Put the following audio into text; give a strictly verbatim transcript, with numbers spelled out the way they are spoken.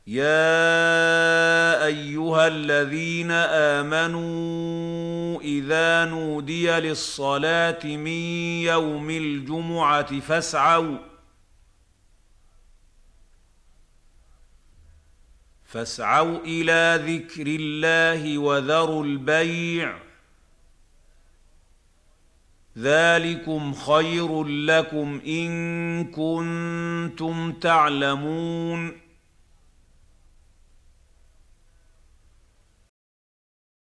يَا أَيُّهَا الَّذِينَ آمَنُوا إِذَا نُودِيَ لِلصَّلَاةِ مِن يَوْمِ الْجُمُعَةِ فَاسْعَوْا فَاسْعَوْا إِلَىٰ ذِكْرِ اللَّهِ وَذَرُوا الْبَيْعَ ۚ ذَٰلِكُمْ خَيْرٌ لَّكُمْ إِن كُنتُمْ تَعْلَمُونَ